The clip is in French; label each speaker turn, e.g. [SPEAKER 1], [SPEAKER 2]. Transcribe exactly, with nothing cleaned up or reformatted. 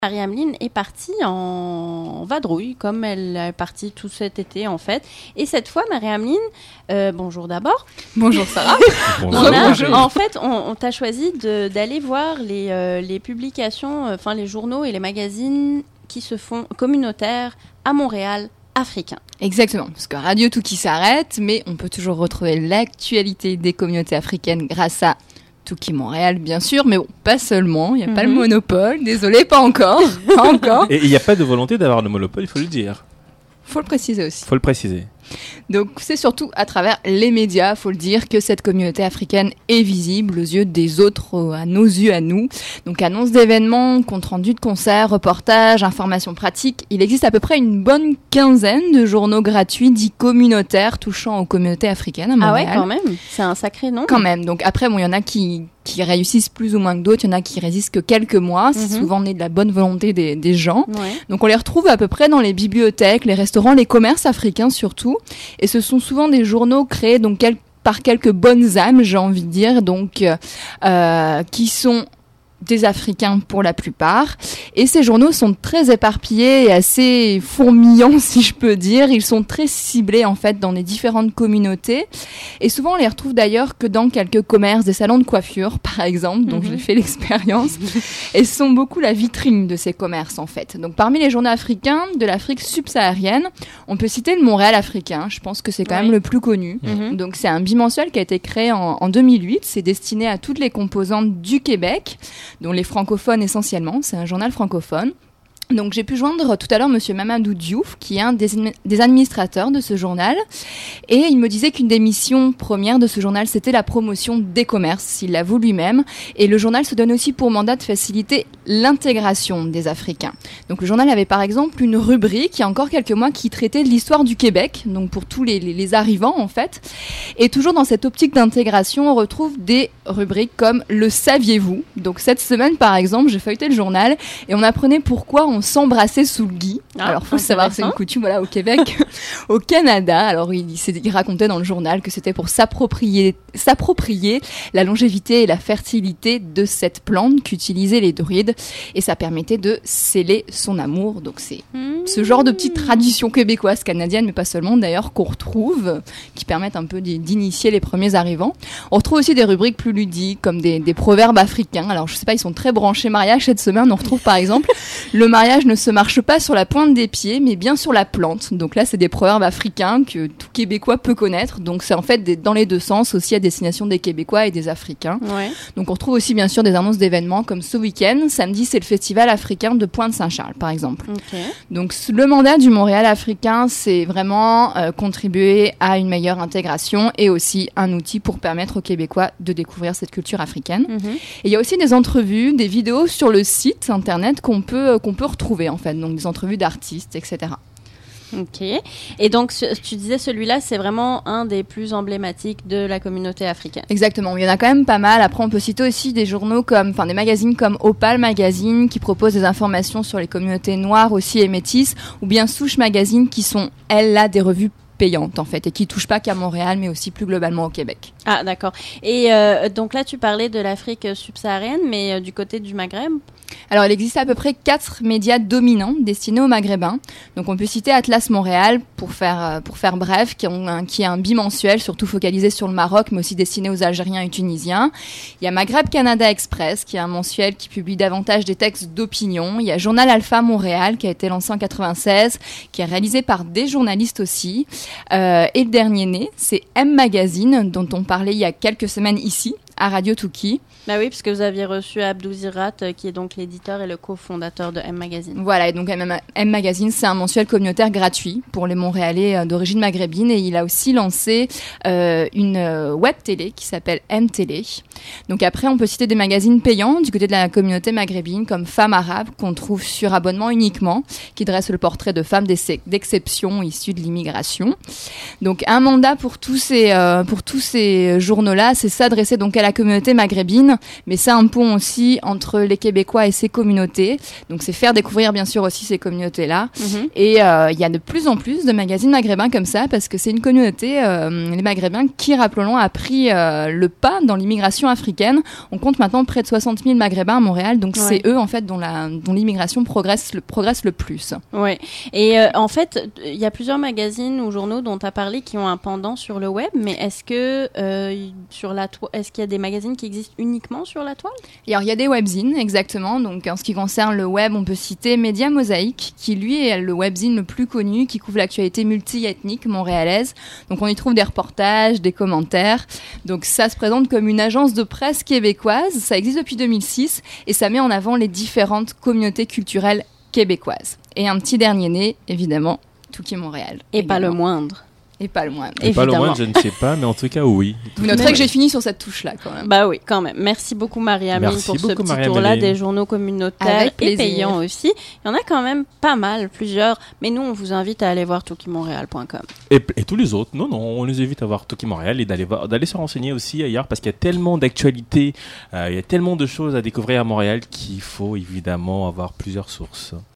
[SPEAKER 1] Marie-Ameline est partie en vadrouille, comme elle est partie tout cet été en fait. Et cette fois, Marie-Ameline, euh, bonjour d'abord.
[SPEAKER 2] Bonjour Sarah.
[SPEAKER 1] on a, en fait, on, on t'a choisi de, d'aller voir les, euh, les publications, enfin euh, les journaux et les magazines qui se font communautaires à Montréal, africains.
[SPEAKER 2] Exactement, parce que Radio Touki s'arrête, mais on peut toujours retrouver l'actualité des communautés africaines grâce à Touki Montréal, bien sûr, mais bon, pas seulement, il n'y a mm-hmm. pas le monopole, désolé, pas encore, pas encore.
[SPEAKER 3] Et il n'y a pas de volonté d'avoir le monopole, il faut le dire.
[SPEAKER 2] Faut le préciser aussi.
[SPEAKER 3] Faut le préciser.
[SPEAKER 2] Donc c'est surtout à travers les médias, faut le dire, que cette communauté africaine est visible aux yeux des autres, à nos yeux, à nous. Donc annonces d'événements, comptes rendus de concerts, reportages, informations pratiques. Il existe à peu près une bonne quinzaine de journaux gratuits dits communautaires touchant aux communautés africaines à Montréal.
[SPEAKER 1] Ah ouais, quand même. C'est un sacré nom.
[SPEAKER 2] Quand même. Donc après, bon, il y en a qui qui réussissent plus ou moins que d'autres, il y en a qui résistent que quelques mois, c'est mm-hmm. souvent né de la bonne volonté des, des gens. Ouais. Donc on les retrouve à peu près dans les bibliothèques, les restaurants, les commerces africains surtout, et ce sont souvent des journaux créés donc quel, par quelques bonnes âmes, j'ai envie de dire, donc euh, qui sont des Africains pour la plupart. Et ces journaux sont très éparpillés et assez fourmillants, si je peux dire. Ils sont très ciblés, en fait, dans les différentes communautés. Et souvent, on les retrouve d'ailleurs que dans quelques commerces, des salons de coiffure, par exemple, dont mm-hmm. j'ai fait l'expérience. Et ce sont beaucoup la vitrine de ces commerces, en fait. Donc, parmi les journaux africains de l'Afrique subsaharienne, on peut citer le Montréal africain. Je pense que c'est quand ouais. même le plus connu. Mm-hmm. Donc, c'est un bimensuel qui a été créé en, en deux mille huit. C'est destiné à toutes les composantes du Québec, dont les francophones essentiellement, c'est un journal francophone. Donc j'ai pu joindre tout à l'heure Monsieur Mamadou Diouf, qui est un des, des administrateurs de ce journal, et il me disait qu'une des missions premières de ce journal, c'était la promotion des commerces, il l'avoue lui-même, et le journal se donne aussi pour mandat de faciliter l'intégration des Africains. Donc le journal avait par exemple une rubrique, il y a encore quelques mois, qui traitait de l'histoire du Québec, donc pour tous les, les, les arrivants en fait, et toujours dans cette optique d'intégration, on retrouve des rubriques comme « Le saviez-vous ?» Donc cette semaine par exemple, j'ai feuilleté le journal, et on apprenait pourquoi on s'embrasser sous le gui. Ah, alors, faut savoir, c'est une coutume, voilà, au Québec, au Canada. Alors, il, il racontait dans le journal que c'était pour s'approprier, s'approprier la longévité et la fertilité de cette plante qu'utilisaient les druides, et ça permettait de sceller son amour. Donc, c'est mmh. ce genre de petites traditions québécoises, canadiennes, mais pas seulement d'ailleurs, qu'on retrouve, qui permettent un peu d'initier les premiers arrivants. On retrouve aussi des rubriques plus ludiques, comme des, des proverbes africains. Alors, je sais pas, ils sont très branchés mariage cette semaine. On retrouve par exemple le mariage ne se marche pas sur la pointe des pieds, mais bien sur la plante. Donc là, c'est des proverbes africains que tout Québécois peut connaître. Donc c'est en fait des, dans les deux sens, aussi à destination des Québécois et des Africains. Ouais. Donc on retrouve aussi bien sûr des annonces d'événements comme ce week-end. Samedi, c'est le festival africain de Pointe-Saint-Charles, par exemple. Okay. Donc le mandat du Montréal africain, c'est vraiment euh, contribuer à une meilleure intégration et aussi un outil pour permettre aux Québécois de découvrir cette culture africaine. Mm-hmm. Et il y a aussi des entrevues, des vidéos sur le site internet qu'on peut, qu'on peut retrouver en fait, donc des entrevues d'artistes, et cetera.
[SPEAKER 1] Ok. Et donc, tu disais celui-là, c'est vraiment un des plus emblématiques de la communauté africaine.
[SPEAKER 2] Exactement. Il y en a quand même pas mal. Après, on peut citer aussi des journaux comme, enfin, des magazines comme Opal Magazine qui proposent des informations sur les communautés noires aussi et métisses, ou bien Souche Magazine qui sont, elles, là, des revues payantes en fait et qui touchent pas qu'à Montréal mais aussi plus globalement au Québec.
[SPEAKER 1] Ah d'accord. Et euh, donc là tu parlais de l'Afrique subsaharienne mais euh, du côté du Maghreb?
[SPEAKER 2] Alors il existe à peu près quatre médias dominants destinés aux Maghrébins. Donc on peut citer Atlas Montréal pour faire pour faire bref, qui, ont un, qui est un bimensuel surtout focalisé sur le Maroc mais aussi destiné aux Algériens et Tunisiens. Il y a Maghreb Canada Express qui est un mensuel qui publie davantage des textes d'opinion. Il y a Journal Alpha Montréal qui a été lancé en quatre-vingt-seize, qui est réalisé par des journalistes aussi. Euh, et le dernier né, c'est M Magazine dont on parlait il y a quelques semaines ici à Radio Touki.
[SPEAKER 1] Bah oui, parce que vous aviez reçu Abdou Zirat, euh, qui est donc l'éditeur et le cofondateur de M Magazine.
[SPEAKER 2] Voilà, et donc M, M Magazine, c'est un mensuel communautaire gratuit pour les Montréalais euh, d'origine maghrébine, et il a aussi lancé euh, une euh, web télé qui s'appelle M Télé. Donc après, on peut citer des magazines payants du côté de la communauté maghrébine, comme Femmes Arabes, qu'on trouve sur abonnement uniquement, qui dresse le portrait de femmes d'exception issues de l'immigration. Donc un mandat pour tous ces, euh, pour tous ces journaux-là, c'est s'adresser donc à la la communauté maghrébine, mais c'est un pont aussi entre les Québécois et ces communautés. Donc c'est faire découvrir bien sûr aussi ces communautés-là. Mm-hmm. Et il euh, y a de plus en plus de magazines maghrébins comme ça, parce que c'est une communauté, euh, les Maghrébins, qui, rappelons-le, a pris euh, le pas dans l'immigration africaine. On compte maintenant près de soixante mille Maghrébins à Montréal, donc ouais. c'est eux en fait dont, la, dont l'immigration progresse le, progresse le plus.
[SPEAKER 1] Ouais. Et euh, en fait, il y a plusieurs magazines ou journaux dont tu as parlé qui ont un pendant sur le web, mais est-ce que euh, sur la to- est-ce qu'il y a des magazines qui existent uniquement sur la toile?
[SPEAKER 2] Et alors il y a des webzines, exactement. Donc en ce qui concerne le web, on peut citer Média Mosaïque, qui lui est le webzine le plus connu, qui couvre l'actualité multi-ethnique montréalaise. Donc on y trouve des reportages, des commentaires. Donc ça se présente comme une agence de presse québécoise. Ça existe depuis deux mille six et ça met en avant les différentes communautés culturelles québécoises. Et un petit dernier né, évidemment, Touki Montréal.
[SPEAKER 1] Et
[SPEAKER 2] également.
[SPEAKER 1] Pas le moindre.
[SPEAKER 2] Et pas le moindre.
[SPEAKER 3] Et pas le moindre, je ne sais pas, mais en tout cas, oui.
[SPEAKER 2] Vous noterez que j'ai fini sur cette touche-là, quand même.
[SPEAKER 1] Bah oui, quand même. Merci beaucoup, Marie-Amélie, pour ce petit
[SPEAKER 3] Marie-Amélie.
[SPEAKER 1] tour-là des journaux communautaires et payants aussi. Il y en a quand même pas mal, plusieurs. Mais nous, on vous invite à aller voir touki montréal point com.
[SPEAKER 3] Et, et tous les autres, non, non, on les invite à voir Touki Montréal et d'aller, voir, d'aller se renseigner aussi ailleurs, parce qu'il y a tellement d'actualités, euh, il y a tellement de choses à découvrir à Montréal qu'il faut évidemment avoir plusieurs sources.